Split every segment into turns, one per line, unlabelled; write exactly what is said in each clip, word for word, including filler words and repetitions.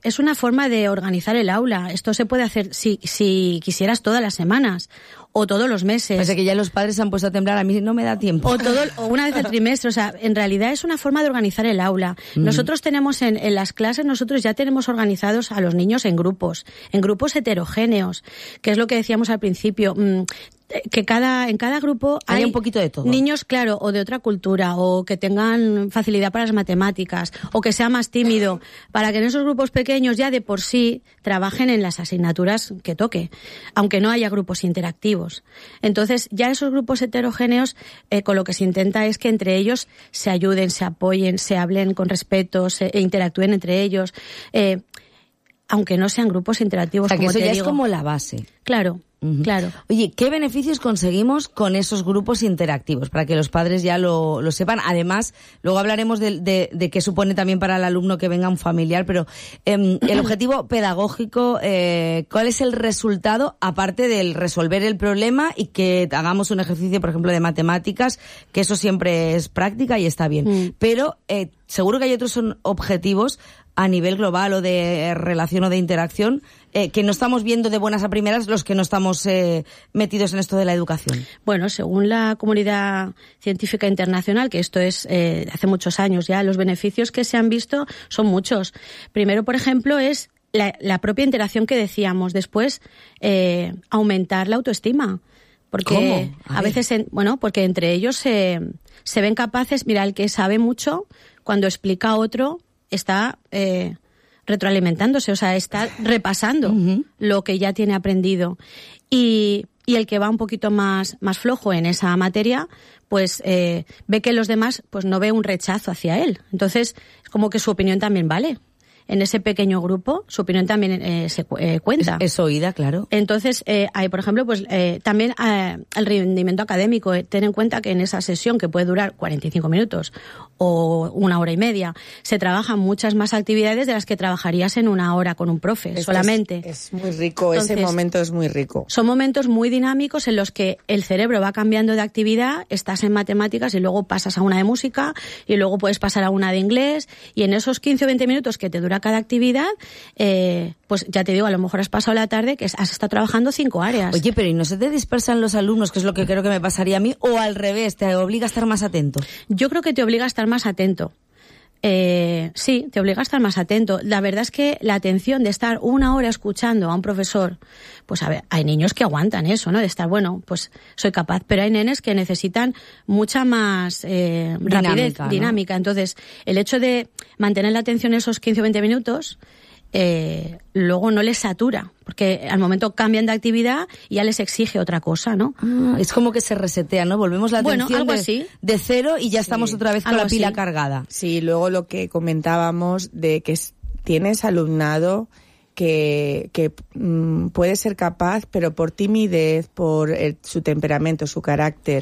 es una forma de organizar el aula. Esto se puede hacer si, si quisieras todas las semanas o todos los meses.
Parece que ya los padres se han puesto a temblar, a mí no me da tiempo.
O todo, o una vez al trimestre, o sea, en realidad es una forma de organizar el aula. Mm. Nosotros tenemos en, en las clases, nosotros ya tenemos organizados a los niños en grupos, en grupos heterogéneos, que es lo que decíamos al principio, mmm, que cada en cada grupo hay,
hay un poquito de todo.
Niños, claro, o de otra cultura, o que tengan facilidad para las matemáticas, o que sea más tímido, para que en esos grupos pequeños ya de por sí trabajen en las asignaturas que toque, aunque no haya grupos interactivos. Entonces, ya esos grupos heterogéneos, eh, con lo que se intenta es que entre ellos se ayuden, se apoyen, se hablen con respeto, se e interactúen entre ellos, eh, aunque no sean grupos interactivos,
o sea,
como
que eso
te
ya
digo.
Es como la base.
Claro. Uh-huh. Claro.
Oye, ¿qué beneficios conseguimos con esos grupos interactivos? Para que los padres ya lo, lo sepan. Además, luego hablaremos de, de, de qué supone también para el alumno que venga un familiar, pero eh, el objetivo pedagógico, eh, ¿cuál es el resultado? Aparte del resolver el problema y que hagamos un ejercicio, por ejemplo, de matemáticas, que eso siempre es práctica y está bien. Mm. Pero eh, seguro que hay otros son objetivos a nivel global o de relación o de interacción, eh, que no estamos viendo de buenas a primeras los que no estamos eh, metidos en esto de la educación.
Bueno, según la comunidad científica internacional, que esto es eh, hace muchos años ya, los beneficios que se han visto son muchos. Primero, por ejemplo, es la, la propia interacción que decíamos. Después, eh, aumentar la autoestima. Porque
¿Cómo? A,
a veces, en, bueno, porque entre ellos se, se ven capaces, mira, el que sabe mucho, cuando explica a otro, está eh, retroalimentándose, o sea, está repasando uh-huh. lo que ya tiene aprendido. Y, y el que va un poquito más, más flojo en esa materia, pues eh, ve que los demás pues no ve un rechazo hacia él. Entonces, es como que su opinión también vale. En ese pequeño grupo, su opinión también eh, se eh, cuenta.
Es, es oída, claro.
Entonces, eh, hay, por ejemplo, pues eh, también eh, el rendimiento académico. Eh, ten en cuenta que en esa sesión, que puede durar cuarenta y cinco minutos o una hora y media, se trabajan muchas más actividades de las que trabajarías en una hora con un profe, es solamente.
Es, es muy rico, Entonces, ese momento es muy rico.
Son momentos muy dinámicos en los que el cerebro va cambiando de actividad, estás en matemáticas y luego pasas a una de música y luego puedes pasar a una de inglés, y en esos quince o veinte minutos que te dura cada actividad, eh, pues ya te digo, a lo mejor has pasado la tarde que has estado trabajando cinco áreas.
Oye, pero ¿y no se te dispersan los alumnos, que es lo que creo que me pasaría a mí, o al revés, te obliga a estar más atento?
Yo creo que te obliga a estar más atento. Eh, sí, te obliga a estar más atento. La verdad es que la atención de estar una hora escuchando a un profesor, pues a ver, hay niños que aguantan eso, ¿no? De estar, bueno, pues soy capaz, pero hay nenes que necesitan mucha más eh,
dinámica,
rapidez,
¿no?
dinámica. Entonces, el hecho de mantener la atención esos quince o veinte minutos, eh, luego no les satura, porque al momento cambian de actividad y ya les exige otra cosa, ¿no?
Ah, es como que se resetea, ¿no? Volvemos la atención
bueno, algo
de,
así.
de cero y ya estamos sí. otra vez con
algo
la pila
así.
cargada.
Sí, luego lo que comentábamos de que tienes alumnado que, que mmm, puede ser capaz, pero por timidez, por el, su temperamento, su carácter,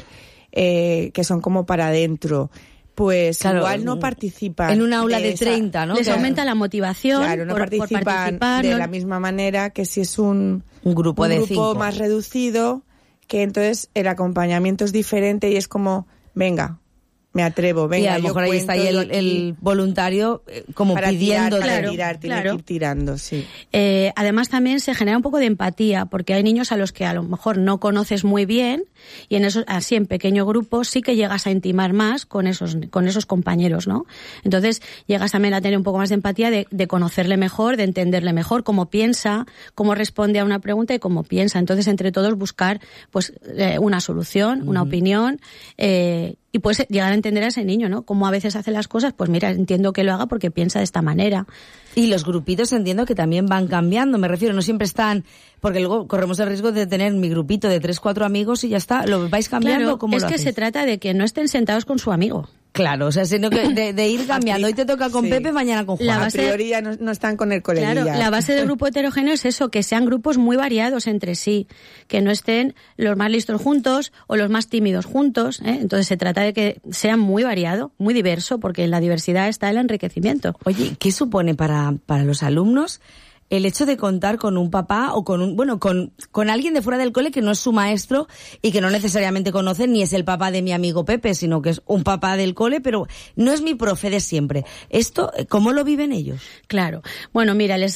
eh, que son como para adentro, pues claro, igual no participan
en un aula de, de
esa,
treinta, ¿no?
Les
claro.
aumenta la motivación.
Claro, no
por,
participan
por participar,
de
no...
la misma manera que si es un,
un grupo
un
de
grupo
cinco.
más reducido, que entonces el acompañamiento es diferente y es como, venga, me atrevo, venga,
y a lo mejor
yo
ahí está ahí el, el voluntario eh, como
para
pidiendo,
tirar, para
claro,
tirar, tiene
claro.
que ir tirando, sí.
Eh, además también se genera un poco de empatía, porque hay niños a los que a lo mejor no conoces muy bien y en esos, así en pequeño grupo sí que llegas a intimar más con esos, con esos compañeros, ¿no? Entonces llegas también a tener un poco más de empatía, de, de conocerle mejor, de entenderle mejor, cómo piensa, cómo responde a una pregunta y cómo piensa. Entonces entre todos buscar pues eh, una solución, uh-huh. una opinión, eh, y puedes llegar a entender a ese niño, ¿no? Como a veces hace las cosas, pues mira, entiendo que lo haga porque piensa de esta manera.
Y los grupitos entiendo que también van cambiando, me refiero, no siempre están, porque luego corremos el riesgo de tener mi grupito de tres, cuatro amigos y ya está, ¿lo vais cambiando?
Claro,
¿Cómo
es
lo
que
hacéis?
se trata de que no estén sentados con su amigo.
Claro, o sea, sino que de, de ir cambiando. Hoy te toca con
sí.
Pepe, mañana con Juan.
La
A
base,
priori ya no, no están con el coleguilla.
Claro, la base del grupo heterogéneo es eso, que sean grupos muy variados entre sí, que no estén los más listos juntos o los más tímidos juntos, ¿eh? Entonces se trata de que sean muy variado, muy diverso, porque en la diversidad está el enriquecimiento.
Oye, ¿qué supone para, para los alumnos el hecho de contar con un papá o con un, bueno, con, con alguien de fuera del cole que no es su maestro y que no necesariamente conoce ni es el papá de mi amigo Pepe, sino que es un papá del cole, pero no es mi profe de siempre? ¿Esto, cómo lo viven ellos?
Claro. Bueno, mira, les